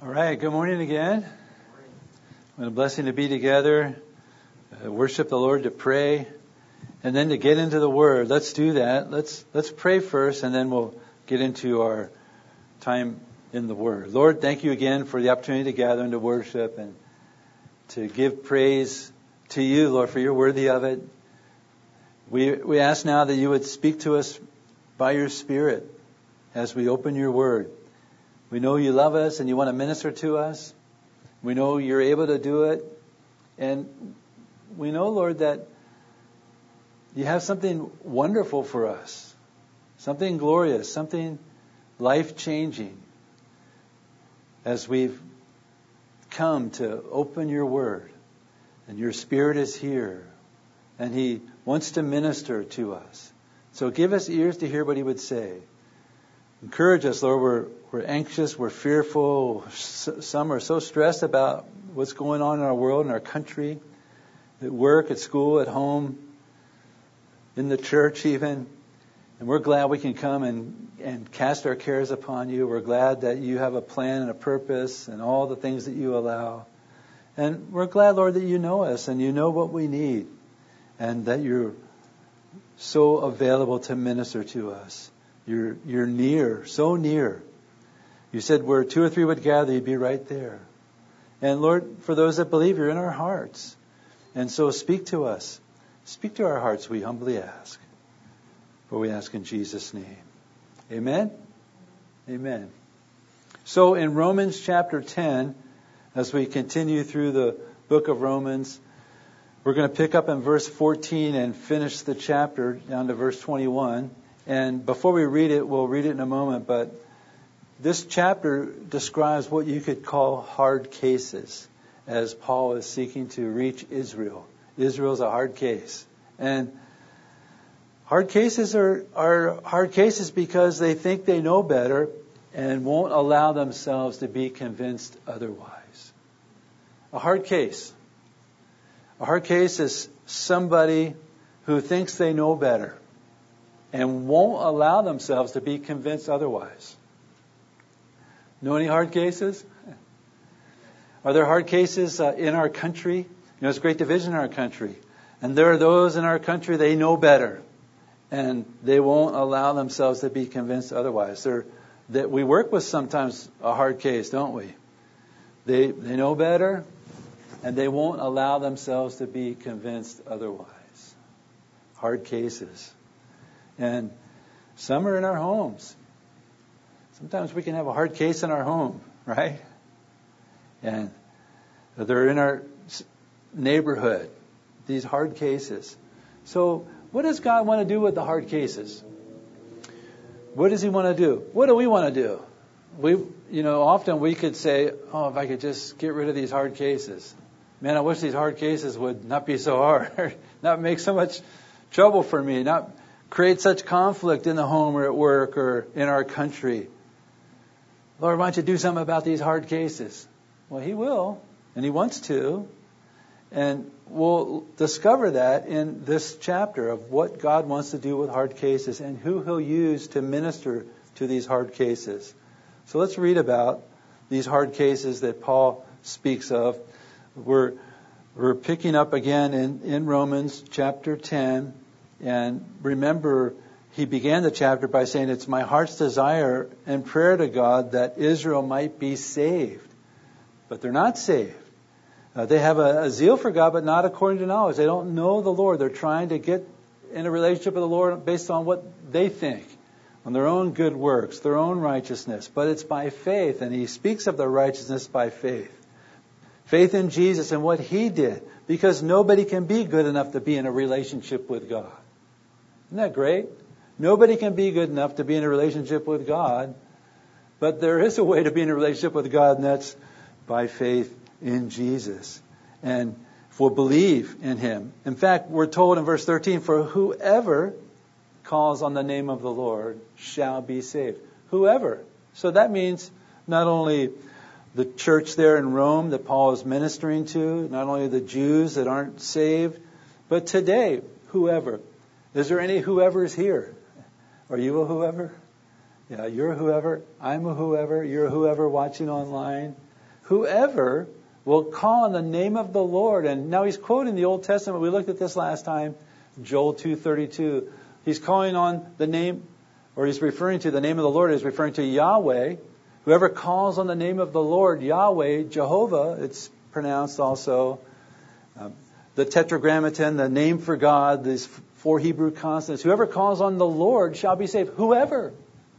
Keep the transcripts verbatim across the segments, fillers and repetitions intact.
All right, good morning again. What a blessing to be together, uh, worship the Lord, to pray, and then to get into the Word. Let's do that. Let's let's pray first, and then we'll get into our time in the Word. Lord, thank you again for the opportunity to gather and to worship and to give praise to you, Lord, for you're worthy of it. We we ask now that you would speak to us by your Spirit as we open your Word. We know you love us and you want to minister to us. We know you're able to do it. And we know, Lord, that you have something wonderful for us. Something glorious, something life-changing as we've come to open your Word. And your Spirit is here. And He wants to minister to us. So give us ears to hear what He would say. Encourage us, Lord. We're, we're anxious, we're fearful. Some are so stressed about what's going on in our world, in our country, at work, at school, at home, in the church even. And we're glad we can come and, and cast our cares upon you. We're glad that you have a plan and a purpose and all the things that you allow. And we're glad, Lord, that you know us and you know what we need and that you're so available to minister to us. You're, you're near, so near. You said where two or three would gather, you'd be right there. And Lord, for those that believe, you're in our hearts. And so speak to us. Speak to our hearts, we humbly ask. For we ask in Jesus' name. Amen? Amen. So in Romans chapter ten, as we continue through the book of Romans, we're going to pick up in verse fourteen and finish the chapter down to verse twenty-one. And before we read it, we'll read it in a moment, but this chapter describes what you could call hard cases as Paul is seeking to reach Israel. Israel's a hard case. And hard cases are, are hard cases because they think they know better and won't allow themselves to be convinced otherwise. A hard case. A hard case is somebody who thinks they know better and won't allow themselves to be convinced otherwise. Know any hard cases? Are there hard cases uh, in our country? You know, there's great division in our country. And there are those in our country, they know better. And they won't allow themselves to be convinced otherwise. They're, that we work with sometimes a hard case, don't we? They, they know better, and they won't allow themselves to be convinced otherwise. Hard cases. And some are in our homes. Sometimes we can have a hard case in our home, right? And they're in our neighborhood, these hard cases. So what does God want to do with the hard cases? What does He want to do? What do we want to do? We, you know, often we could say, oh, if I could just get rid of these hard cases. Man, I wish these hard cases would not be so hard, not make so much trouble for me, not create such conflict in the home or at work or in our country. Lord, why don't you do something about these hard cases? Well, He will, and He wants to. And we'll discover that in this chapter of what God wants to do with hard cases and who He'll use to minister to these hard cases. So let's read about these hard cases that Paul speaks of. We're, we're picking up again in, in Romans chapter ten. And remember, he began the chapter by saying, it's my heart's desire and prayer to God that Israel might be saved. But they're not saved. Uh, they have a, a zeal for God, but not according to knowledge. They don't know the Lord. They're trying to get in a relationship with the Lord based on what they think, on their own good works, their own righteousness. But it's by faith, and he speaks of the righteousness by faith. Faith in Jesus and what He did, because nobody can be good enough to be in a relationship with God. Isn't that great? Nobody can be good enough to be in a relationship with God, but there is a way to be in a relationship with God, and that's by faith in Jesus. And if we'll believe in Him. In fact, we're told in verse thirteen, for whoever calls on the name of the Lord shall be saved. Whoever. So that means not only the church there in Rome that Paul is ministering to, not only the Jews that aren't saved, but today, whoever. Is there any whoever's here? Are you a whoever? Yeah, you're a whoever. I'm a whoever. You're a whoever watching online. whoever will call on the name of the Lord. And now he's quoting the Old Testament. We looked at this last time, Joel two thirty-two. He's calling on the name, or he's referring to the name of the Lord. He's referring to Yahweh. Whoever calls on the name of the Lord, Yahweh, Jehovah, it's pronounced also. Um, the Tetragrammaton, the name for God, these four Hebrew consonants. Whoever calls on the Lord shall be saved. Whoever.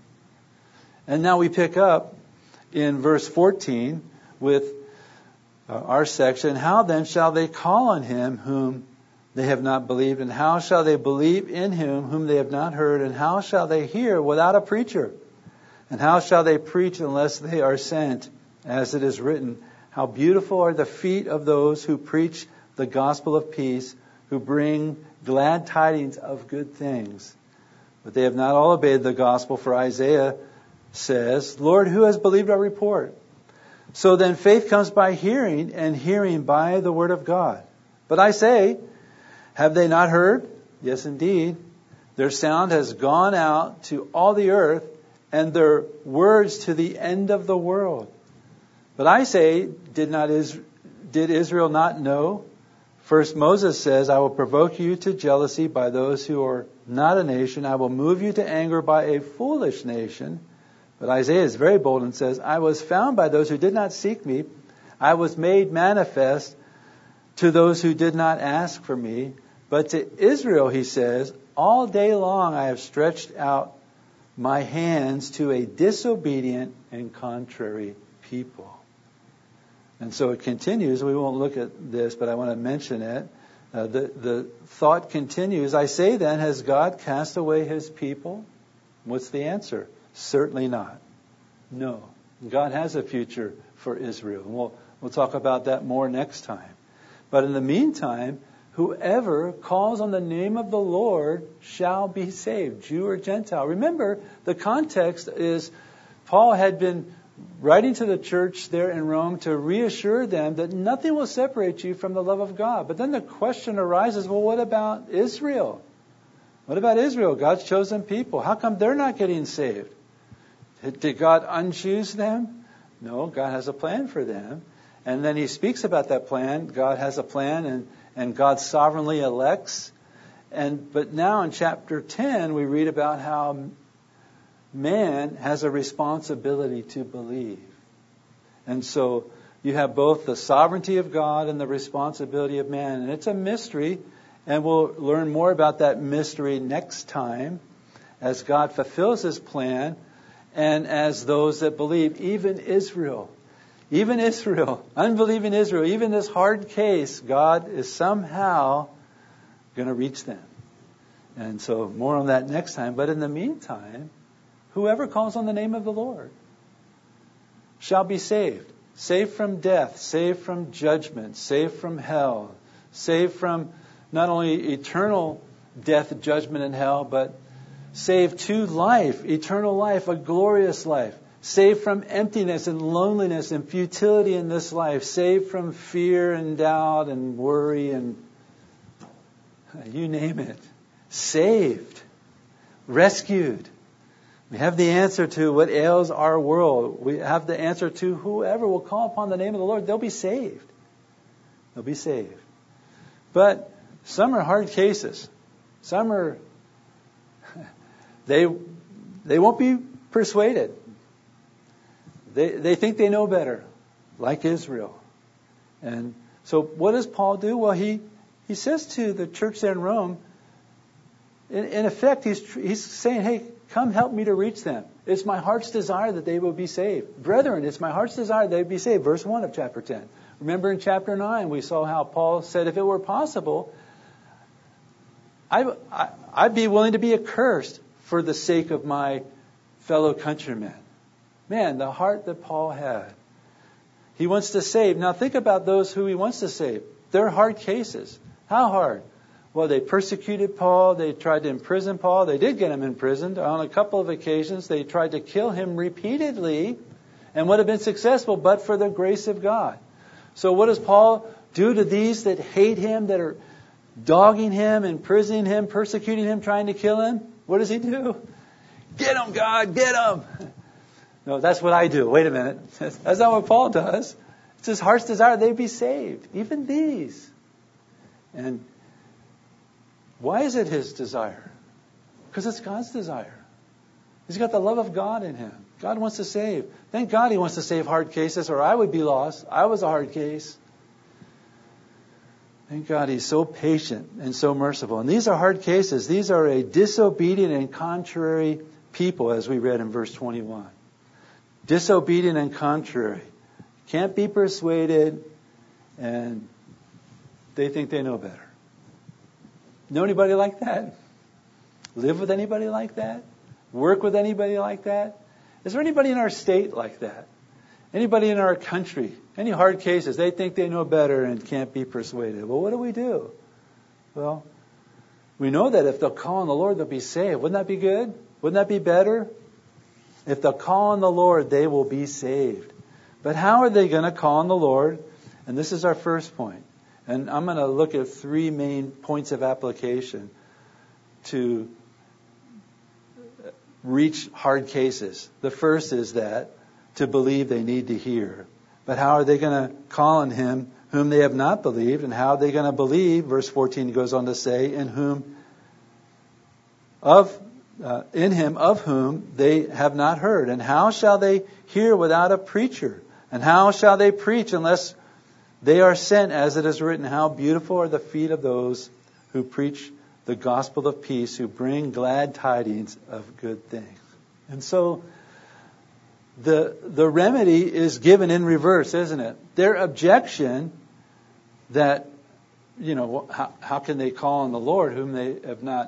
And now we pick up in verse fourteen with uh, our section. How then shall they call on him whom they have not believed? And how shall they believe in him whom they have not heard? And how shall they hear without a preacher? And how shall they preach unless they are sent? As it is written, how beautiful are the feet of those who preach the gospel of peace, who bring glad tidings of good things. But they have not all obeyed the gospel, for Isaiah says, Lord, who has believed our report? So then faith comes by hearing, and hearing by the word of God. But I say, have they not heard? Yes, indeed. Their sound has gone out to all the earth, and their words to the end of the world. But I say, did not Is- did Israel not know? First Moses says, I will provoke you to jealousy by those who are not a nation. I will move you to anger by a foolish nation. But Isaiah is very bold and says, I was found by those who did not seek me. I was made manifest to those who did not ask for me. But to Israel, he says, all day long I have stretched out my hands to a disobedient and contrary people. And so it continues. We won't look at this, but I want to mention it. Uh, the, the thought continues. I say then, has God cast away his people? What's the answer? Certainly not. No. God has a future for Israel. And we'll, we'll talk about that more next time. But in the meantime, whoever calls on the name of the Lord shall be saved, Jew or Gentile. Remember, the context is Paul had been writing to the church there in Rome to reassure them that nothing will separate you from the love of God. But then the question arises, well, what about Israel? What about Israel, God's chosen people? How come they're not getting saved? Did God unchoose them? No, God has a plan for them. And then he speaks about that plan. God has a plan, and, and God sovereignly elects. And but now in chapter ten, we read about how man has a responsibility to believe. And so you have both the sovereignty of God and the responsibility of man. And it's a mystery, and we'll learn more about that mystery next time as God fulfills his plan and as those that believe, even Israel, even Israel, unbelieving Israel, even this hard case, God is somehow going to reach them. And so more on that next time. But in the meantime, whoever calls on the name of the Lord shall be saved. Saved from death, saved from judgment, saved from hell, saved from not only eternal death, judgment, and hell, but saved to life, eternal life, a glorious life. Saved from emptiness and loneliness and futility in this life. Saved from fear and doubt and worry and you name it. Saved. Rescued. We have the answer to what ails our world. We have the answer to whoever will call upon the name of the Lord. They'll be saved. They'll be saved. But some are hard cases. Some are, they, they won't be persuaded. They, they think they know better, like Israel. And so what does Paul do? Well, he, he says to the church there in Rome, in, in effect, he's, he's saying, hey, come help me to reach them. It's my heart's desire that they will be saved. Brethren, it's my heart's desire they be saved. Verse one of chapter ten. Remember in chapter nine, we saw how Paul said, if it were possible, I, I, I'd be willing to be accursed for the sake of my fellow countrymen. Man, the heart that Paul had. He wants to save. Now think about those who he wants to save. They're hard cases. How hard? Well, they persecuted Paul. They tried to imprison Paul. They did get him imprisoned. On a couple of occasions, they tried to kill him repeatedly and would have been successful but for the grace of God. So what does Paul do to these that hate him, that are dogging him, imprisoning him, persecuting him, trying to kill him? What does he do? Get him, God, get him. No, that's what I do. Wait a minute. That's not what Paul does. It's his heart's desire they be saved, even these. And why is it his desire? Because it's God's desire. He's got the love of God in him. God wants to save. Thank God he wants to save hard cases, or I would be lost. I was a hard case. Thank God he's so patient and so merciful. And these are hard cases. These are a disobedient and contrary people, as we read in verse twenty-one. Disobedient and contrary. Can't be persuaded, and they think they know better. Know anybody like that? Live with anybody like that? Work with anybody like that? Is there anybody in our state like that? Anybody in our country? Any hard cases? They think they know better and can't be persuaded. Well, what do we do? Well, we know that if they'll call on the Lord, they'll be saved. Wouldn't that be good? Wouldn't that be better? If they'll call on the Lord, they will be saved. But how are they going to call on the Lord? And this is our first point. And I'm going to look at three main points of application to reach hard cases. The first is that to believe they need to hear. But how are they going to call on him whom they have not believed? And how are they going to believe? Verse fourteen goes on to say, in whom of uh, in him of whom they have not heard. And how shall they hear without a preacher? And how shall they preach unless they are sent? As it is written, how beautiful are the feet of those who preach the gospel of peace, who bring glad tidings of good things. And so the the remedy is given in reverse, isn't it? Their objection that, you know, how, how can they call on the Lord whom they have not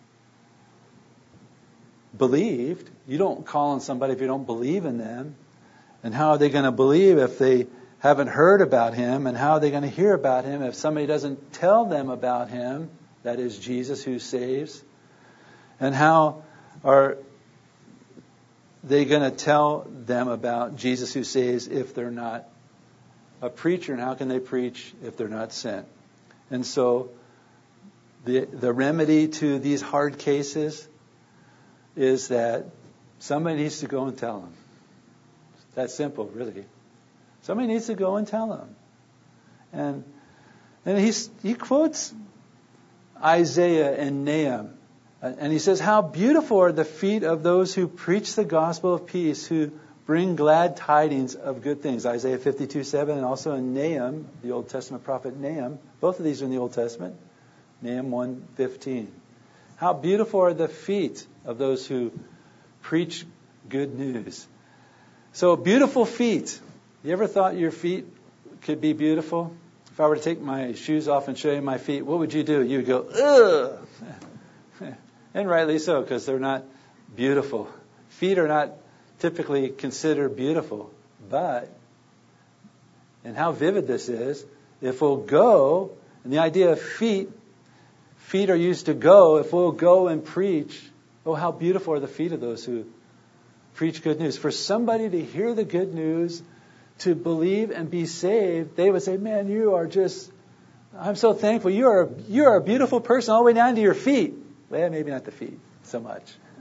believed? You don't call on somebody if you don't believe in them. And how are they going to believe if they haven't heard about him? And how are they going to hear about him if somebody doesn't tell them about him? That is Jesus who saves. And how are they going to tell them about Jesus who saves if they're not a preacher? And how can they preach if they're not sent? And so the the remedy to these hard cases is that somebody needs to go and tell them. It's that simple, really. Somebody needs to go and tell them. And and he's, he quotes Isaiah and Nahum. And he says, how beautiful are the feet of those who preach the gospel of peace, who bring glad tidings of good things. Isaiah fifty-two seven, and also in Nahum, the Old Testament prophet Nahum. Both of these are in the Old Testament. Nahum one fifteen. How beautiful are the feet of those who preach good news. So beautiful feet. You ever thought your feet could be beautiful? If I were to take my shoes off and show you my feet, what would you do? You would go, ugh. And rightly so, because they're not beautiful. Feet are not typically considered beautiful. But, and how vivid this is, if we'll go, and the idea of feet, feet are used to go, if we'll go and preach, oh, how beautiful are the feet of those who preach good news. For somebody to hear the good news, to believe and be saved, they would say, man, you are just, I'm so thankful. You are, you are a beautiful person all the way down to your feet. Well, maybe not the feet so much.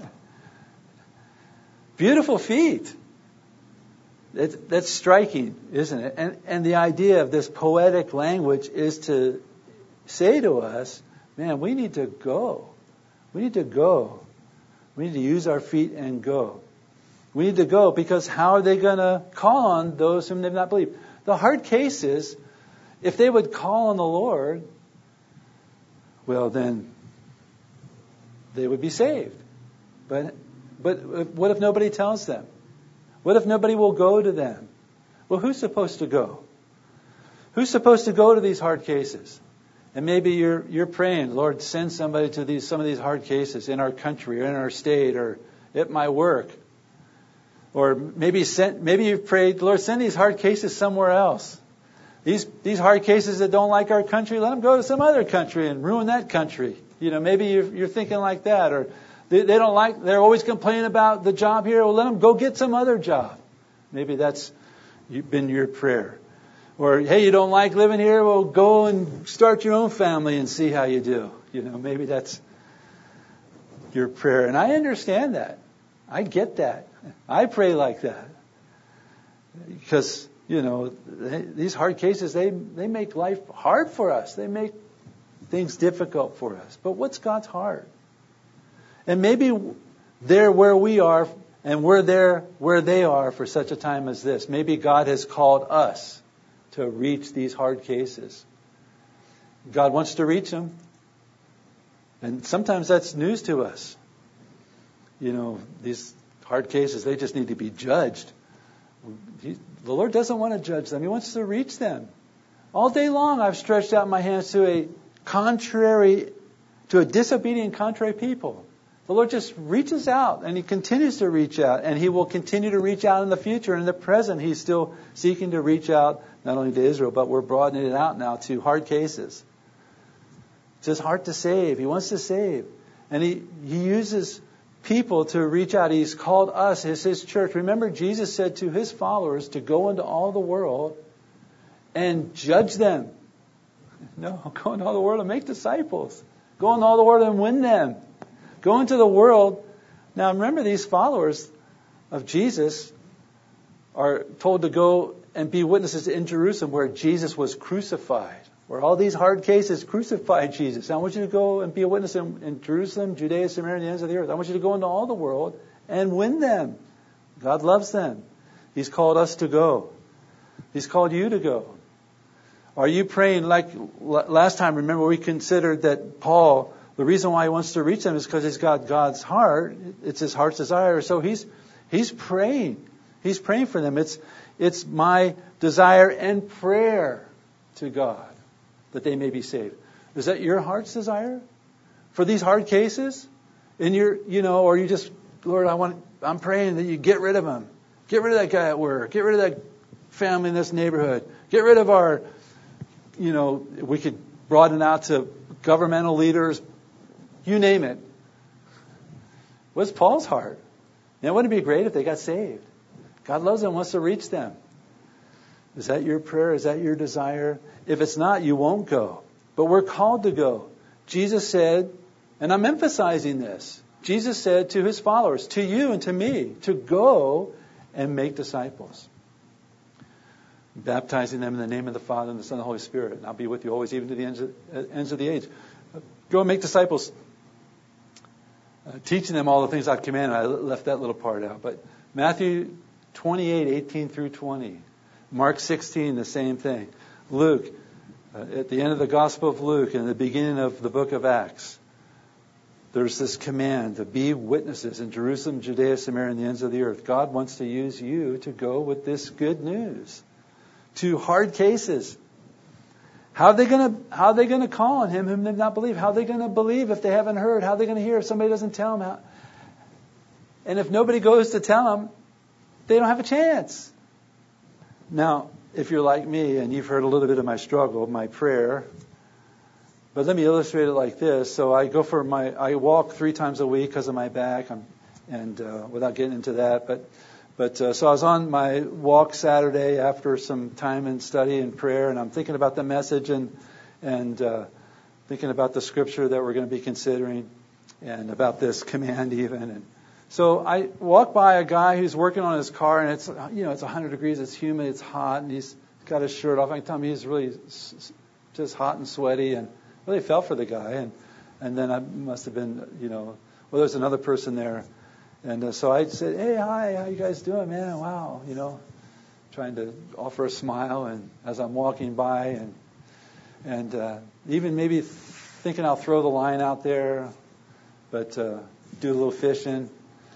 Beautiful feet. That's, that's striking, isn't it? And, and the idea of this poetic language is to say to us, man, we need to go. We need to go. We need to use our feet and go. We need to go because how are they going to call on those whom they've not believed? The hard case is, if they would call on the Lord, well, then they would be saved. But but what if nobody tells them? What if nobody will go to them? Well, who's supposed to go? Who's supposed to go to these hard cases? And maybe you're you're praying, Lord, send somebody to these some of these hard cases in our country or in our state or at my work. Or maybe send, maybe you've prayed, Lord, send these hard cases somewhere else. These these hard cases that don't like our country, let them go to some other country and ruin that country. You know, maybe you're, you're thinking like that. Or they, they don't like, they're always complaining about the job here. Well, let them go get some other job. Maybe that's been your prayer. Or, hey, you don't like living here? Well, go and start your own family and see how you do. You know, maybe that's your prayer. And I understand that. I get that. I pray like that. Because you know, they, these hard cases, they, they make life hard for us. They make things difficult for us. But what's God's heart? And maybe they're where we are and we're there where they are for such a time as this. Maybe God has called us to reach these hard cases. God wants to reach them. And sometimes that's news to us. You know, these hard cases, they just need to be judged. He, the Lord doesn't want to judge them. He wants to reach them. All day long I've stretched out my hands to a contrary, to a disobedient, contrary people. The Lord just reaches out, and He continues to reach out, and He will continue to reach out in the future. And in the present, He's still seeking to reach out not only to Israel, but we're broadening it out now to hard cases. It's His heart to save. He wants to save. And He, he uses people to reach out. He's called us as His church. Remember, Jesus said to His followers to go into all the world and judge them. No, go into all the world and make disciples. Go into all the world and win them. Go into the world. Now remember, these followers of Jesus are told to go and be witnesses in Jerusalem where Jesus was crucified. Where all these hard cases crucified Jesus. I want you to go and be a witness in, in Jerusalem, Judea, Samaria, and the ends of the earth. I want you to go into all the world and win them. God loves them. He's called us to go. He's called you to go. Are you praying like last time? Remember, we considered that Paul, the reason why he wants to reach them is because he's got God's heart. It's his heart's desire. So he's he's praying. He's praying for them. It's it's my desire and prayer to God that they may be saved. Is that your heart's desire for these hard cases? In your, you know, or you just, Lord, I want, I'm praying that you get rid of them. Get rid of that guy at work. Get rid of that family in this neighborhood. Get rid of our, you know, we could broaden out to governmental leaders. You name it. What's Paul's heart? Now, wouldn't it be great if they got saved? God loves them, wants to reach them. Is that your prayer? Is that your desire? If it's not, you won't go. But we're called to go. Jesus said, and I'm emphasizing this, Jesus said to His followers, to you and to me, to go and make disciples. Baptizing them in the name of the Father and the Son and the Holy Spirit. And I'll be with you always, even to the ends of, uh, ends of the age. Go and make disciples. Uh, teaching them all the things I've commanded. I left that little part out. But Matthew twenty-eight, eighteen through twenty. Mark sixteen, the same thing. Luke, uh, at the end of the Gospel of Luke and the beginning of the book of Acts, there's this command to be witnesses in Jerusalem, Judea, Samaria, and the ends of the earth. God wants to use you to go with this good news to hard cases. How are they going to how are they going to call on Him whom they not believe? How are they going to believe if they haven't heard? How are they going to hear if somebody doesn't tell them? How? And if nobody goes to tell them, they don't have a chance. Now, if you're like me and you've heard a little bit of my struggle, my prayer, but let me illustrate it like this. So I go for my, I walk three times a week because of my back, I'm, and uh, without getting into that, but but uh, so I was on my walk Saturday after some time in study and prayer, and I'm thinking about the message and and uh, thinking about the scripture that we're going to be considering, and about this command even. And so I walk by a guy who's working on his car, and it's, you know, it's one hundred degrees, it's humid, it's hot, and he's got his shirt off. I can tell him he's really just hot and sweaty, and really felt for the guy. And and then I must have been, you know, well, there's another person there. And uh, so I said, hey, hi, how you guys doing, man? Wow, you know, trying to offer a smile, and as I'm walking by, and and uh, even maybe thinking I'll throw the line out there, but uh, do a little fishing.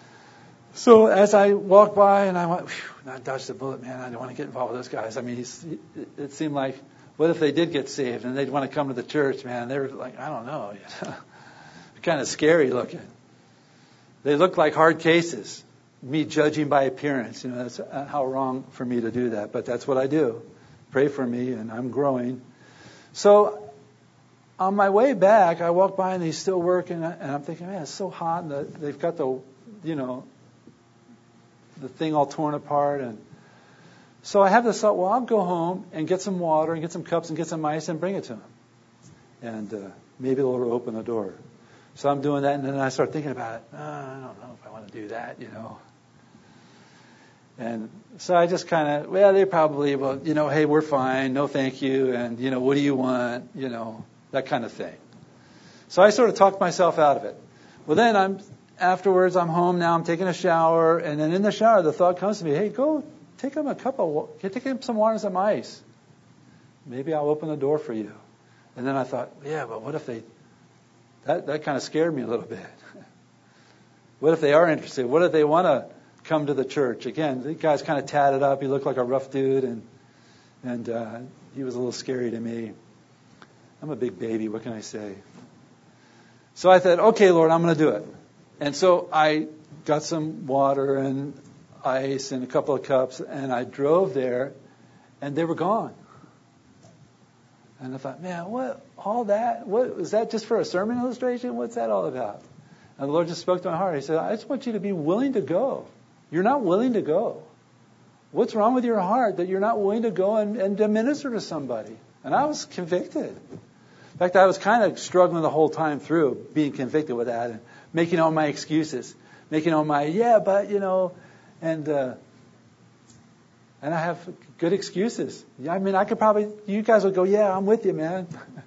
So as I walked by, and I went, whew, I dodged the bullet, man. I don't want to get involved with those guys. I mean, he's, it seemed like, what if they did get saved and they'd want to come to the church, man? They were like, I don't know, you know, kind of scary looking. They looked like hard cases. Me judging by appearance, you know, that's how wrong for me to do that. But that's what I do. Pray for me, and I'm growing. So on my way back, I walked by, and he's still working, and I'm thinking, man, it's so hot, and the, they've got the, you know, the thing all torn apart. And so I have this thought, well, I'll go home and get some water and get some cups and get some ice and bring it to him. And uh, maybe the Lord will open the door. So I'm doing that, and then I start thinking about it. Oh, I don't know if I want to do that, you know. And so I just kind of, well, they probably, well, you know, hey, we're fine, no thank you, and, you know, what do you want, you know, that kind of thing. So I sort of talked myself out of it. Well, then I'm, afterwards, I'm home now, I'm taking a shower, and then in the shower, the thought comes to me, hey, go take him a cup of, take him some water and some ice. Maybe I'll open the door for you. And then I thought, yeah, but what if they, that, that kind of scared me a little bit. What if they are interested? What if they want to come to the church? Again, the guy's kind of tatted up. He looked like a rough dude, and and uh, he was a little scary to me. I'm a big baby. What can I say? So I thought, okay, Lord, I'm going to do it. And so I got some water and ice and a couple of cups, and I drove there, and they were gone. And I thought, man, what, all that? What, was that just for a sermon illustration? What's that all about? And the Lord just spoke to my heart. He said, I just want you to be willing to go. You're not willing to go. What's wrong with your heart that you're not willing to go and, and to minister to somebody? And I was convicted. In fact, I was kind of struggling the whole time through being convicted with that and making all my excuses, making all my, yeah, but, you know, and uh, and I have good excuses. I mean, I could probably, you guys would go, yeah, I'm with you, man.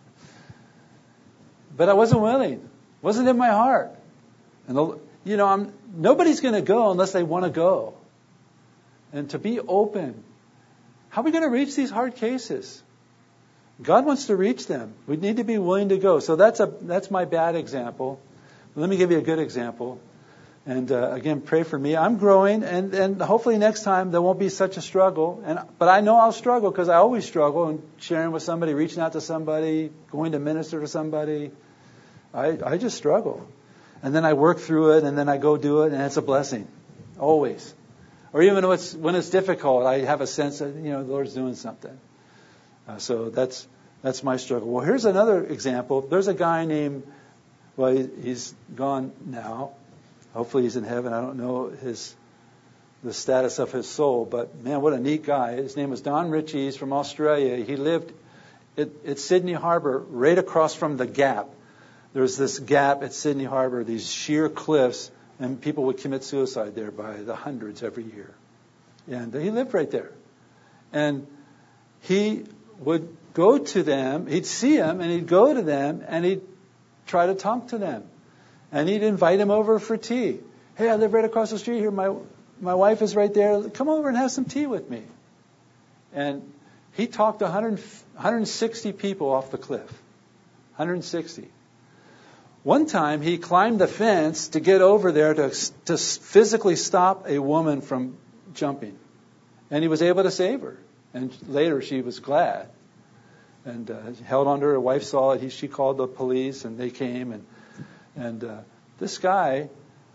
But I wasn't willing. Wasn't in my heart. And, the, you know, I'm, nobody's going to go unless they want to go. And to be open. How are we going to reach these hard cases? God wants to reach them. We need to be willing to go. So that's a that's my bad example. Let me give you a good example. And uh, again, pray for me. I'm growing, and, and hopefully next time there won't be such a struggle. And but I know I'll struggle because I always struggle in sharing with somebody, reaching out to somebody, going to minister to somebody. I I just struggle. And then I work through it, and then I go do it, and it's a blessing. Always. Or even when it's, when it's difficult, I have a sense that, you know, the Lord's doing something. Uh, so that's that's my struggle. Well, here's another example. There's a guy named, well, he, he's gone now. Hopefully he's in heaven. I don't know his the status of his soul, but man, what a neat guy. His name was Don Ritchie. He's from Australia. He lived at, at Sydney Harbor, right across from the Gap. There's this gap at Sydney Harbor, these sheer cliffs, and people would commit suicide there by the hundreds every year. And he lived right there. And he would go to them, he'd see them, and he'd go to them, and he'd try to talk to them. And he'd invite them over for tea. Hey, I live right across the street here. My my wife is right there. Come over and have some tea with me. And he talked to one hundred, one hundred sixty people off the cliff. one hundred sixty. One time he climbed the fence to get over there to to physically stop a woman from jumping. And he was able to save her. And later she was glad. And uh, held on to her. Her wife saw it. He, she called the police and they came. And and uh, this guy,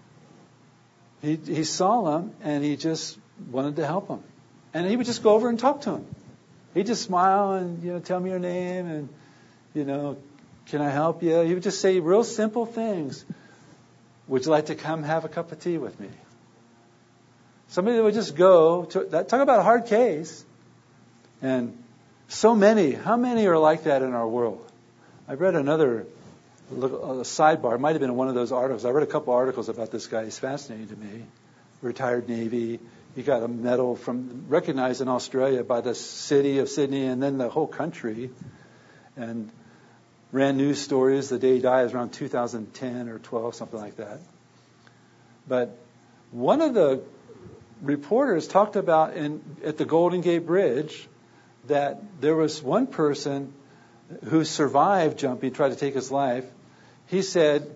he he saw him and he just wanted to help him. And he would just go over and talk to him. He'd just smile and, you know, tell me your name and, you know, can I help you? He would just say real simple things. Would you like to come have a cup of tea with me? Somebody that would just go to that. Talk about a hard case. And so many, how many are like that in our world? I read another look, a sidebar. It might have been one of those articles. I read a couple articles about this guy. He's fascinating to me. Retired Navy. He got a medal from recognized in Australia by the city of Sydney and then the whole country. And ran news stories the day he died. It was around two thousand ten or twelve, something like that. But one of the reporters talked about in at the Golden Gate Bridge that there was one person who survived jumping, tried to take his life. He said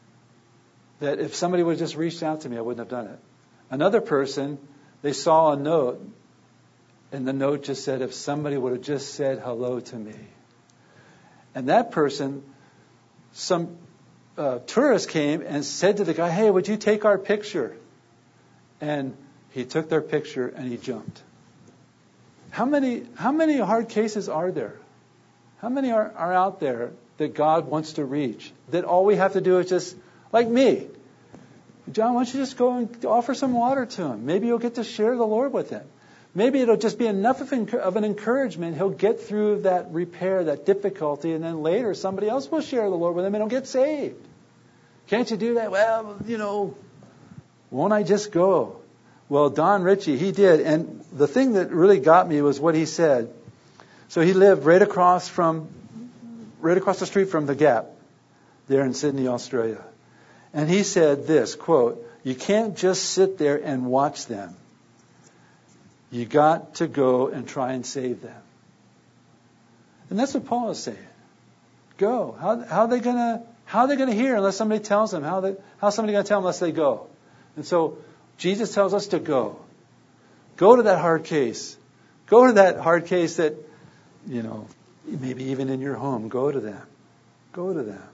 that if somebody would have just reached out to me, I wouldn't have done it. Another person, they saw a note, and the note just said, if somebody would have just said hello to me. And that person, some uh, tourist came and said to the guy, hey, would you take our picture? And he took their picture and he jumped. How many how many hard cases are there? How many are, are out there that God wants to reach? That all we have to do is just, like me. John, why don't you just go and offer some water to him? Maybe you'll get to share the Lord with him. Maybe it'll just be enough of, enc- of an encouragement. He'll get through that repair, that difficulty, and then later somebody else will share the Lord with him and he'll get saved. Can't you do that? Well, you know, won't I just go? Well, Don Ritchie, he did. And the thing that really got me was what he said. So he lived right across from, right across the street from the Gap there in Sydney, Australia. And he said this, quote, "You can't just sit there and watch them. You got to go and try and save them." And that's what Paul is saying. Go. How, how are they gonna how are they gonna hear unless somebody tells them? How they, how's somebody gonna tell them unless they go? And so Jesus tells us to go. Go to that hard case. Go to that hard case that, you know, maybe even in your home. Go to them. Go to them.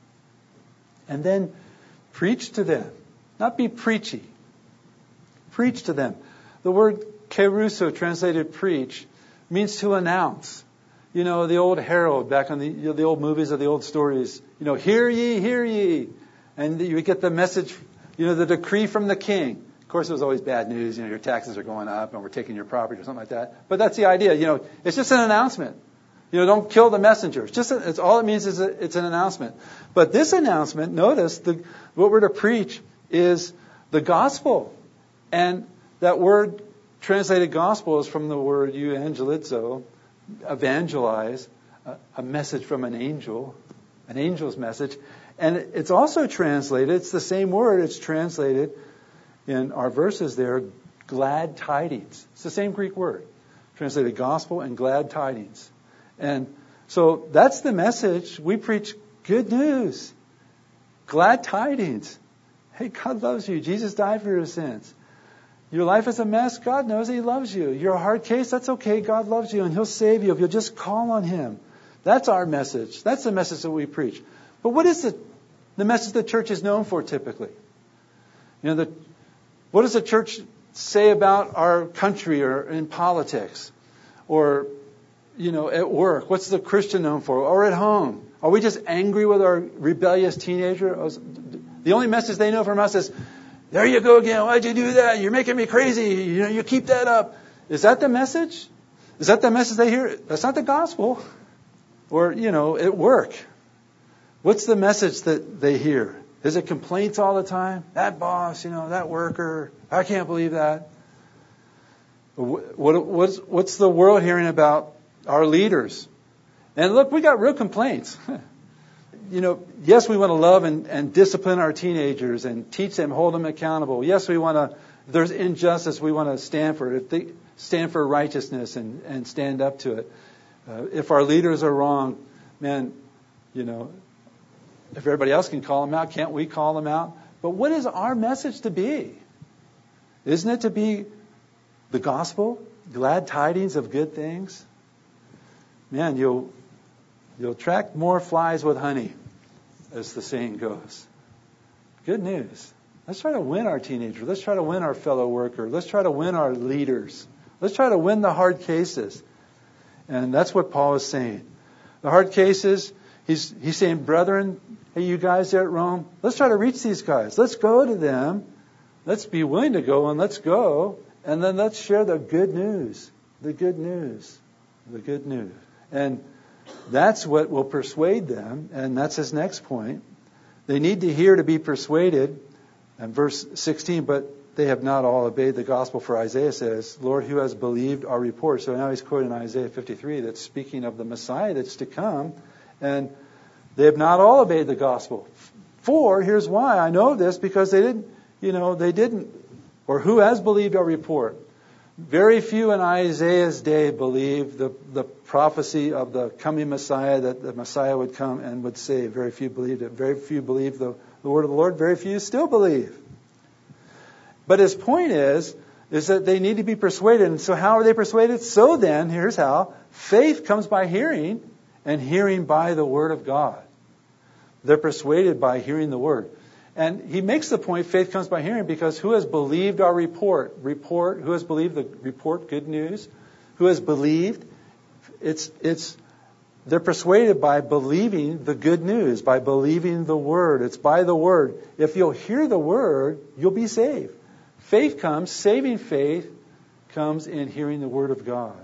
And then preach to them. Not be preachy. Preach to them. The word keruso, translated preach, means to announce. You know, the old herald back on the, you know, the old movies or the old stories. You know, hear ye, hear ye. And you get the message, you know, the decree from the king. Of course, it was always bad news. You know, your taxes are going up and we're taking your property or something like that. But that's the idea. You know, it's just an announcement. You know, don't kill the messenger. It's just, a, it's all it means is a, it's an announcement. But this announcement, notice, the, what we're to preach is the gospel. And that word translated gospel is from the word evangelizo, evangelize, a, a message from an angel, an angel's message. And it's also translated, it's the same word, it's translated in our verses there, glad tidings. It's the same Greek word, translated gospel and glad tidings. And so that's the message. We preach good news, glad tidings. Hey, God loves you. Jesus died for your sins. Your life is a mess. God knows He loves you. You're a hard case. That's okay. God loves you and He'll save you if you'll just call on Him. That's our message. That's the message that we preach. But what is the, the message the church is known for typically? You know, the, what does the church say about our country or in politics? Or, you know, at work? What's the Christian known for? Or at home? Are we just angry with our rebellious teenager? The only message they know from us is, there you go again. Why'd you do that? You're making me crazy. You know, you keep that up. Is that the message? Is that the message they hear? That's not the gospel. Or, you know, at work. What's the message that they hear? Is it complaints all the time? That boss, you know, that worker. I can't believe that. What, what's, what's the world hearing about our leaders? And look, we got real complaints. You know, yes, we want to love and, and discipline our teenagers and teach them, hold them accountable. Yes, we want to, if there's injustice, we want to stand for it. If they stand for righteousness and, and stand up to it. Uh, if our leaders are wrong, man, you know, if everybody else can call them out, can't we call them out? But what is our message to be? Isn't it to be the gospel, glad tidings of good things? Man, you'll you'll attract more flies with honey, as the saying goes. Good news. Let's try to win our teenager. Let's try to win our fellow worker. Let's try to win our leaders. Let's try to win the hard cases. And that's what Paul is saying. The hard cases, he's he's saying, brethren, hey, you guys there at Rome, let's try to reach these guys. Let's go to them. Let's be willing to go and let's go. And then let's share the good news. The good news. The good news. And that's what will persuade them. And that's his next point. They need to hear to be persuaded. And verse sixteen, but they have not all obeyed the gospel, for Isaiah says, Lord, who has believed our report? So now he's quoting Isaiah fifty-three, that's speaking of the Messiah that's to come. And they have not all obeyed the gospel. For, here's why. I know this, because they didn't, you know, they didn't. Or who has believed our report? Very few in Isaiah's day believed the, the prophecy of the coming Messiah, that the Messiah would come and would save. Very few believed it. Very few believed the, the word of the Lord. Very few still believe. But his point is, is that they need to be persuaded. And so how are they persuaded? So then, here's how. Faith comes by hearing, and hearing by the word of God. They're persuaded by hearing the word. And he makes the point, faith comes by hearing, because who has believed our report? Report, who has believed the report, good news? Who has believed? It's, it's, they're persuaded by believing the good news, by believing the word. It's by the word. If you'll hear the word, you'll be saved. Faith comes, saving faith comes in hearing the word of God.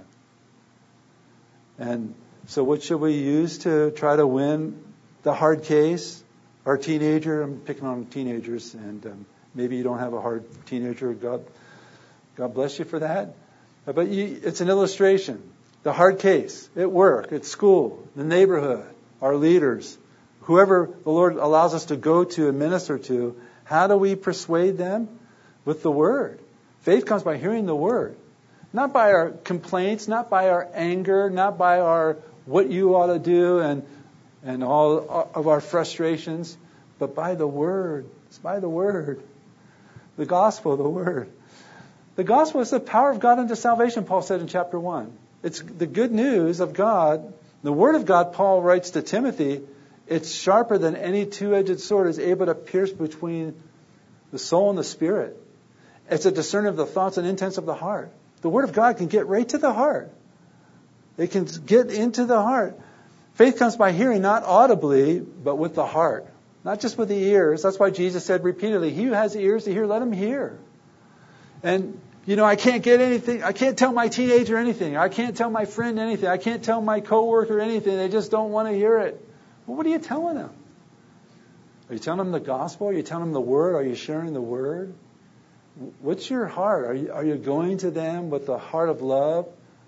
And so what should we use to try to win the hard case? Our teenager, I'm picking on teenagers, and um, maybe you don't have a hard teenager. God, God bless you for that. But you, it's an illustration. The hard case at work, at school, the neighborhood, our leaders, whoever the Lord allows us to go to and minister to, how do we persuade them? With the Word. Faith comes by hearing the Word. Not by our complaints, not by our anger, not by our what you ought to do and and all of our frustrations, but by the Word. It's by the Word. The gospel, the Word. The gospel is the power of God unto salvation, Paul said in chapter one. It's the good news of God. The Word of God, Paul writes to Timothy, it's sharper than any two-edged sword, is able to pierce between the soul and the spirit. It's a discerner of the thoughts and intents of the heart. The Word of God can get right to the heart. It can get into the heart. Faith comes by hearing, not audibly, but with the heart. Not just with the ears. That's why Jesus said repeatedly, he who has ears to hear, let him hear. And, you know, I can't get anything. I can't tell my teenager anything. I can't tell my friend anything. I can't tell my coworker anything. They just don't want to hear it. Well, what are you telling them? Are you telling them the gospel? Are you telling them the Word? Are you sharing the Word? What's your heart? Are you, are you going to them with the heart of love?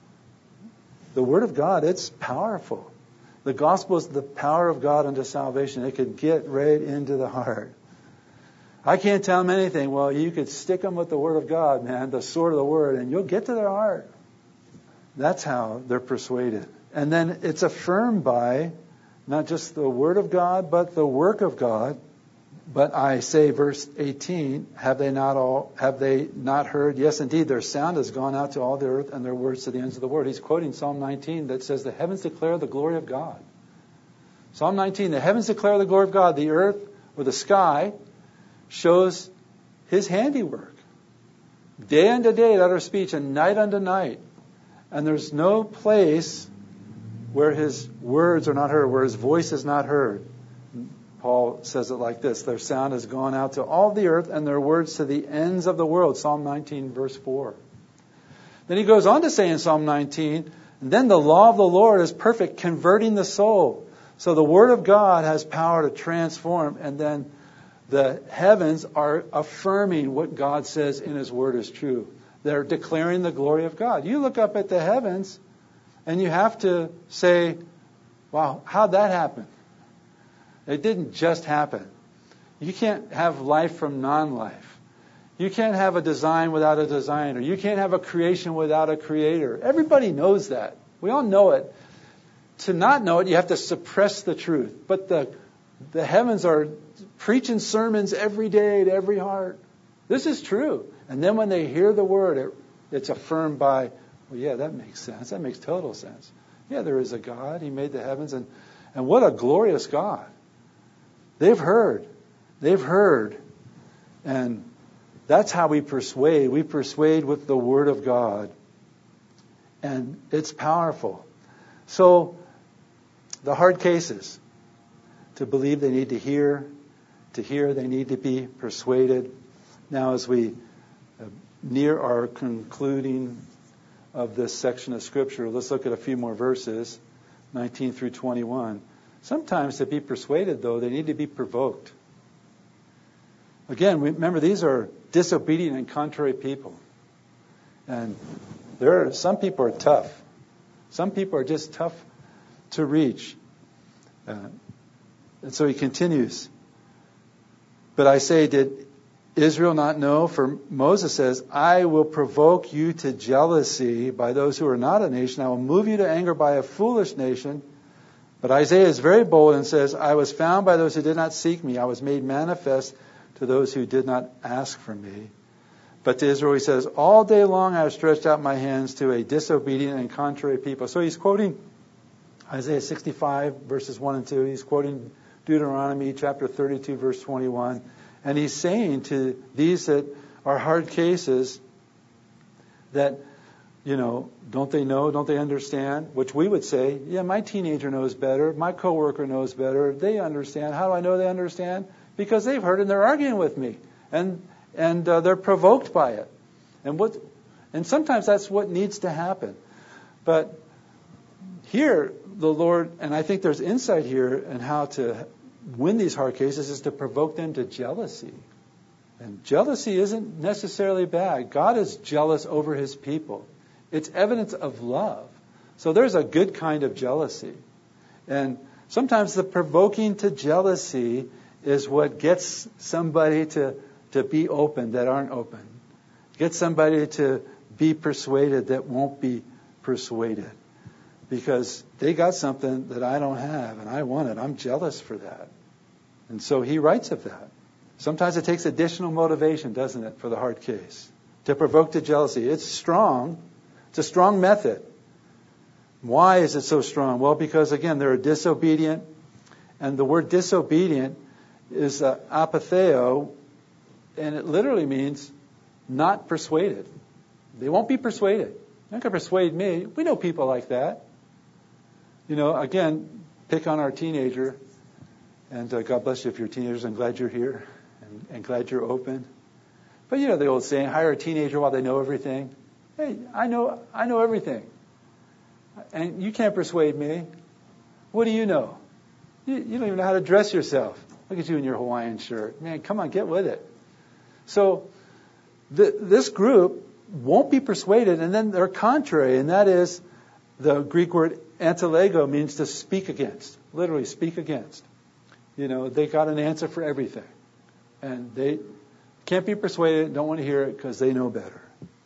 The Word of God, it's powerful. The gospel is the power of God unto salvation. It can get right into the heart. I can't tell them anything. Well, you could stick them with the Word of God, man, the sword of the Word, and you'll get to their heart. That's how they're persuaded. And then it's affirmed by not just the Word of God, but the work of God. But I say, verse eighteen, have they not all, have they not heard? Yes, indeed, their sound has gone out to all the earth and their words to the ends of the world. He's quoting Psalm nineteen that says, the heavens declare the glory of God. Psalm nineteen, the heavens declare the glory of God. The earth or the sky shows His handiwork. Day unto day, let our speech, and night unto night. And there's no place where His words are not heard, where His voice is not heard. Paul says it like this, their sound has gone out to all the earth and their words to the ends of the world. Psalm nineteen, verse four. Then he goes on to say in Psalm nineteen, and then the law of the Lord is perfect, converting the soul. So the Word of God has power to transform, and then the heavens are affirming what God says in His Word is true. They're declaring the glory of God. You look up at the heavens, and you have to say, wow, how'd that happen? It didn't just happen. You can't have life from non-life. You can't have a design without a designer. You can't have a creation without a creator. Everybody knows that. We all know it. To not know it, you have to suppress the truth. But the the heavens are preaching sermons every day to every heart. This is true. And then when they hear the Word, it, it's affirmed by, well, yeah, that makes sense. That makes total sense. Yeah, there is a God. He made the heavens. And, and what a glorious God. They've heard. They've heard. And that's how we persuade. We persuade with the Word of God. And it's powerful. So, the hard cases. To believe they need to hear. To hear they need to be persuaded. Now as we near our concluding of this section of Scripture, let's look at a few more verses, nineteen through twenty-one. Sometimes to be persuaded, though, they need to be provoked. Again, remember, these are disobedient and contrary people. And there are, some people are tough. Some people are just tough to reach. Uh, and so he continues. But I say, did Israel not know? For Moses says, I will provoke you to jealousy by those who are not a nation. I will move you to anger by a foolish nation. But Isaiah is very bold and says, I was found by those who did not seek me. I was made manifest to those who did not ask for me. But to Israel he says, all day long I have stretched out my hands to a disobedient and contrary people. So he's quoting Isaiah sixty-five, verses one and two. He's quoting Deuteronomy chapter thirty-two, verse twenty-one. And he's saying to these that are hard cases that, you know, don't they know? Don't they understand? Which we would say, yeah, my teenager knows better. My coworker knows better. They understand. How do I know they understand? Because they've heard it and they're arguing with me. And and uh, they're provoked by it. And what? And sometimes that's what needs to happen. But here, the Lord, and I think there's insight here in how to win these hard cases, is to provoke them to jealousy. And jealousy isn't necessarily bad. God is jealous over his people. It's evidence of love. So there's a good kind of jealousy. And sometimes the provoking to jealousy is what gets somebody to, to be open that aren't open. Gets somebody to be persuaded that won't be persuaded. Because they got something that I don't have and I want it. I'm jealous for that. And so he writes of that. Sometimes it takes additional motivation, doesn't it, for the hard case, to provoke to jealousy. It's strong. It's a strong method. Why is it so strong? Well, because, again, they're disobedient. And the word disobedient is uh, apatheo, and it literally means not persuaded. They won't be persuaded. They're not going to persuade me. We know people like that. You know, again, pick on our teenager. And uh, God bless you if you're teenagers. I'm glad you're here and, and glad you're open. But you know the old saying, hire a teenager while they know everything. Hey, I know I know everything. And you can't persuade me. What do you know? You, you don't even know how to dress yourself. Look at you in your Hawaiian shirt. Man, come on, get with it. So the, this group won't be persuaded, and then they're contrary, and that is the Greek word antilego means to speak against. Literally, speak against. You know, they got an answer for everything. And they can't be persuaded, don't want to hear it because they know better.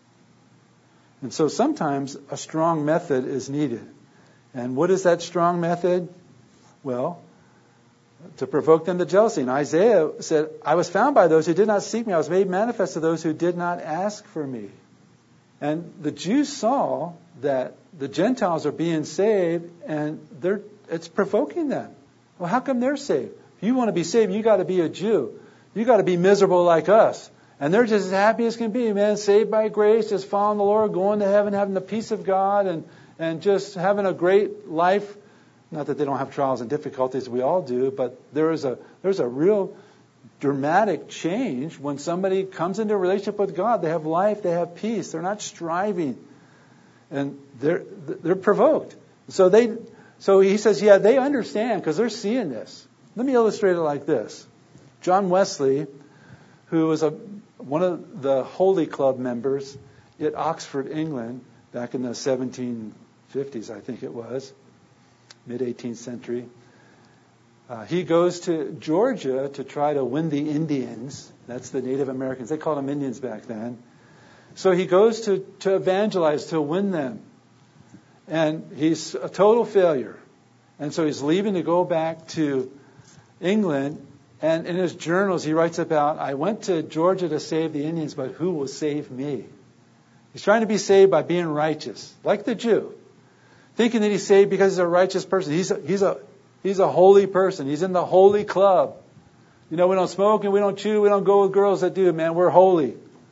And so sometimes a strong method is needed. And what is that strong method? Well, to provoke them to jealousy. And Isaiah said, I was found by those who did not seek me. I was made manifest to those who did not ask for me. And the Jews saw that the Gentiles are being saved, and they're it's provoking them. Well, how come they're saved? If you want to be saved, you got to be a Jew. You got to be miserable like us. And they're just as happy as can be, man, saved by grace, just following the Lord, going to heaven, having the peace of God, and, and just having a great life. Not that they don't have trials and difficulties, we all do, but there is a there's a real dramatic change when somebody comes into a relationship with God. They have life, they have peace, they're not striving, and they're they're provoked. So they so he says, yeah, they understand because they're seeing this. Let me illustrate it like this. John Wesley, who was a one of the Holy Club members at Oxford, England, back in the seventeen fifties, I think it was, mid-eighteenth century. Uh, he goes to Georgia to try to win the Indians. That's the Native Americans. They called them Indians back then. So he goes to, to evangelize, to win them. And he's a total failure. And so he's leaving to go back to England. And in his journals, he writes about, I went to Georgia to save the Indians, but who will save me? He's trying to be saved by being righteous, like the Jew. Thinking that he's saved because he's a righteous person. He's a, he's a, he's a holy person. He's in the holy club. You know, we don't smoke and we don't chew. We don't go with girls that do, man. We're holy.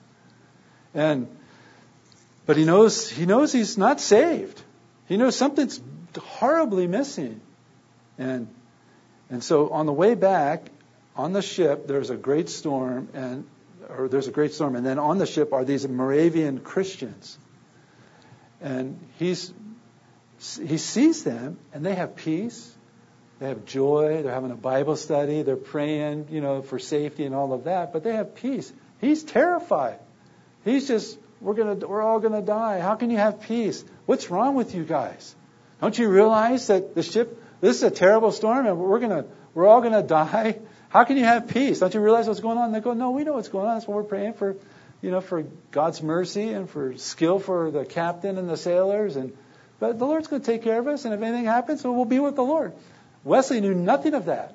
And, but he knows, he knows he's not saved. He knows something's horribly missing. And, and so on the way back, on the ship, there's a great storm, and or there's a great storm, and then on the ship are these Moravian Christians, and he's he sees them, and they have peace, they have joy, they're having a Bible study, they're praying, you know, for safety and all of that, but they have peace. He's terrified. He's just, we're gonna, we're all gonna die. How can you have peace? What's wrong with you guys? Don't you realize that the ship, this is a terrible storm, and we're gonna, we're all gonna die? How can you have peace? Don't you realize what's going on? And they go, no, we know what's going on. That's what we're praying for, you know, for God's mercy and for skill for the captain and the sailors. And but the Lord's going to take care of us, and if anything happens, well, we'll be with the Lord. Wesley knew nothing of that.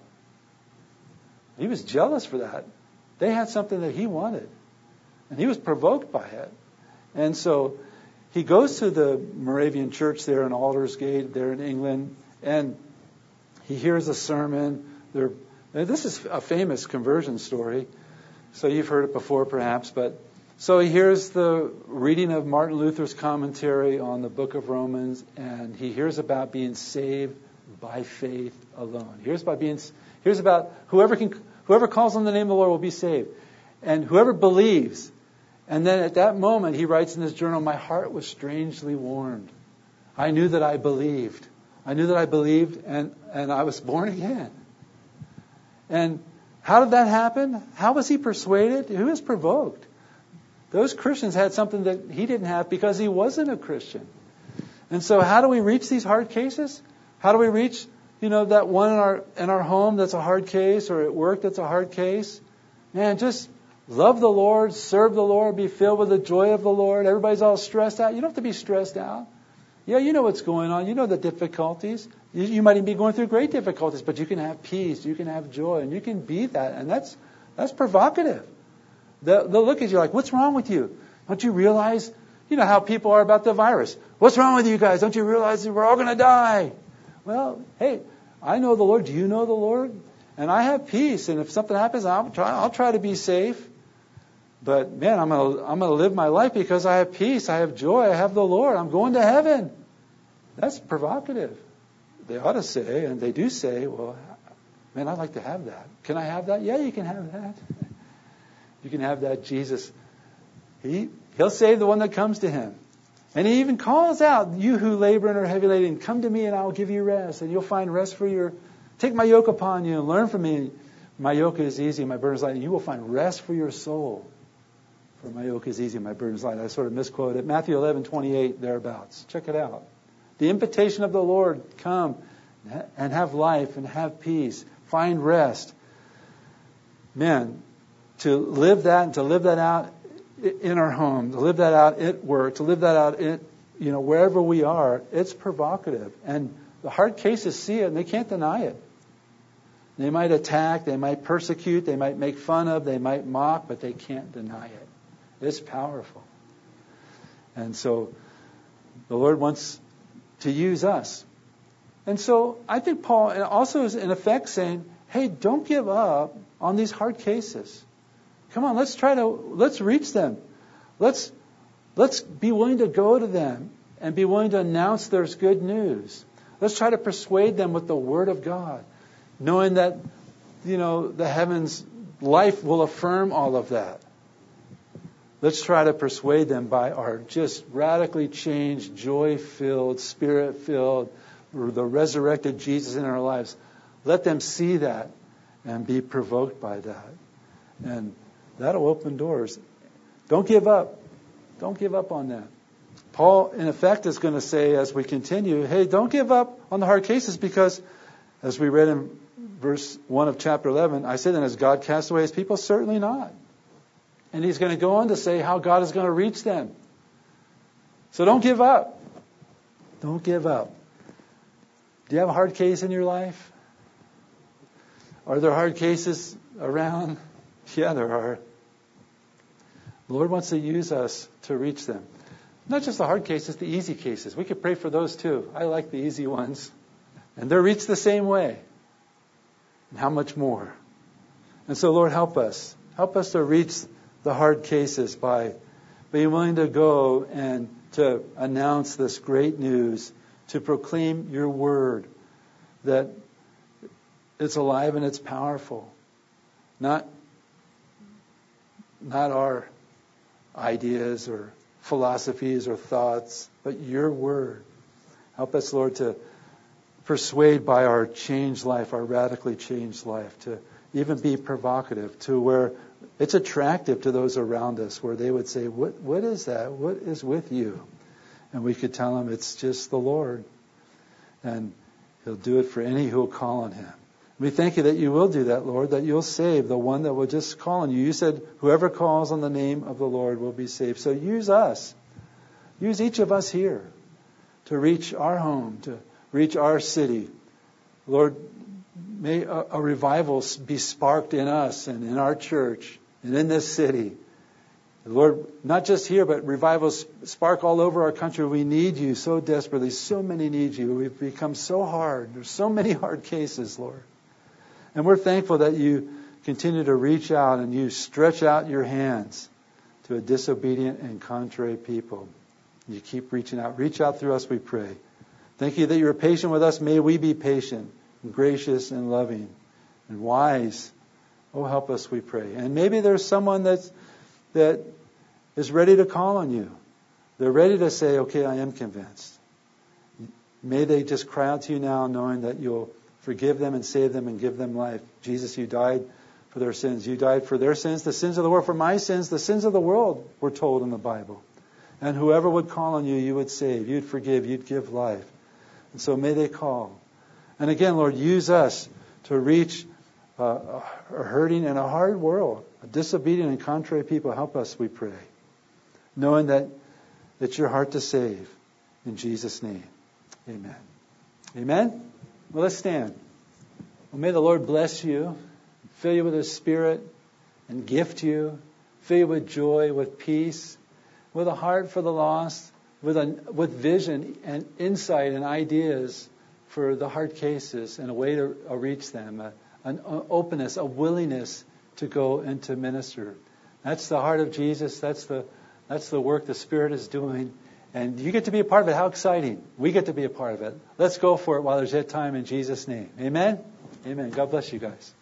He was jealous for that. They had something that he wanted, and he was provoked by it. And so he goes to the Moravian church there in Aldersgate, there in England, and he hears a sermon. They're Now, this is a famous conversion story, so you've heard it before perhaps, but so he hears the reading of Martin Luther's commentary on the book of Romans, and he hears about being saved by faith alone. He hears about being, hears about whoever can, whoever calls on the name of the Lord will be saved, and whoever believes. And then at that moment, he writes in his journal, my heart was strangely warmed. I knew that I believed. I knew that I believed, and, and I was born again. And How did that happen? How was he persuaded? Who was provoked? Those Christians had something that he didn't have because he wasn't a Christian. And so how do we reach these hard cases? How do we reach, you know, that one in our in our home that's a hard case, or at work that's a hard case? Man, just love the Lord, serve the Lord, be filled with the joy of the Lord. Everybody's all stressed out. You don't have to be stressed out. Yeah, you know what's going on. You know the difficulties. You, you might even be going through great difficulties, but you can have peace. You can have joy, and you can be that. And that's that's provocative. They'll, they'll look at you like, what's wrong with you? Don't you realize, you know how people are about the virus. What's wrong with you guys? Don't you realize that we're all going to die? Well, hey, I know the Lord. Do you know the Lord? And I have peace. And if something happens, I'll try, I'll try to be safe. But man, I'm going to I'm going to live my life because I have peace. I have joy. I have the Lord. I'm going to heaven. That's provocative. They ought to say, and they do say, well, man, I'd like to have that. Can I have that? Yeah, you can have that. You can have that. Jesus, he, he'll save the one that comes to him. And he even calls out, you who labor and are heavy laden, come to me and I will give you rest. And you'll find rest for your, take my yoke upon you and learn from me. My yoke is easy, my burden is light. And you will find rest for your soul. For my yoke is easy, my burden is light. I sort of misquoted Matthew eleven twenty-eight, thereabouts. Check it out. The invitation of the Lord, come and have life and have peace. Find rest. Man, to live that and to live that out in our home, to live that out at work, to live that out in, you know, wherever we are, it's provocative. And the hard cases see it and they can't deny it. They might attack, they might persecute, they might make fun of, they might mock, but they can't deny it. It's powerful. And so the Lord wants to use us. And so I think Paul also is in effect saying, hey, don't give up on these hard cases. Come on, let's try to, let's reach them. Let's, let's be willing to go to them and be willing to announce there's good news. Let's try to persuade them with the Word of God, knowing that, you know, the heavens, life will affirm all of that. Let's try to persuade them by our just radically changed, joy-filled, spirit-filled, the resurrected Jesus in our lives. Let them see that and be provoked by that. And that'll open doors. Don't give up. Don't give up on that. Paul, in effect, is going to say as we continue, hey, don't give up on the hard cases because, as we read in verse one of chapter eleven, I say then, has God cast away his people? Certainly not. And he's going to go on to say how God is going to reach them. So don't give up. Don't give up. Do you have a hard case in your life? Are there hard cases around? Yeah, there are. The Lord wants to use us to reach them. Not just the hard cases, the easy cases. We could pray for those too. I like the easy ones. And they're reached the same way. And how much more? And so, Lord, help us. Help us to reach the hard cases by being willing to go and to announce this great news, to proclaim your word, that it's alive and it's powerful. Not, not our ideas or philosophies or thoughts, but your word. Help us, Lord, to persuade by our changed life, our radically changed life, to even be provocative, to where it's attractive to those around us, where they would say, what, what is that? What is with you? And we could tell them it's just the Lord. And he'll do it for any who will call on him. We thank you that you will do that, Lord, that you'll save the one that will just call on you. You said, whoever calls on the name of the Lord will be saved. So use us. Use each of us here to reach our home, to reach our city. Lord, may a, a revival be sparked in us and in our church and in this city. Lord, not just here, but revivals spark all over our country. We need you so desperately. So many need you. We've become so hard. There's so many hard cases, Lord. And we're thankful that you continue to reach out and you stretch out your hands to a disobedient and contrary people. You keep reaching out. Reach out through us, we pray. Thank you that you're patient with us. May we be patient and gracious and loving and wise. Oh, help us, we pray. And maybe there's someone that's, that is ready to call on you. They're ready to say, okay, I am convinced. May they just cry out to you now, knowing that you'll forgive them and save them and give them life. Jesus, you died for their sins. You died for their sins, the sins of the world. For my sins, the sins of the world, we're told in the Bible. And whoever would call on you, you would save. You'd forgive. You'd give life. And so may they call. And again, Lord, use us to reach uh, a hurting and a hard world, a disobedient and contrary people. Help us, we pray. Knowing that it's your heart to save. In Jesus' name. Amen. Amen? Well, let's stand. Well, may the Lord bless you, fill you with His Spirit, and gift you, fill you with joy, with peace, with a heart for the lost, with a, with vision and insight and ideas for the hard cases and a way to uh, reach them, a, an openness, a willingness to go and to minister. That's the heart of Jesus. That's the that's the work the Spirit is doing. And you get to be a part of it. How exciting. We get to be a part of it. Let's go for it while there's yet time in Jesus' name. Amen? Amen. God bless you guys.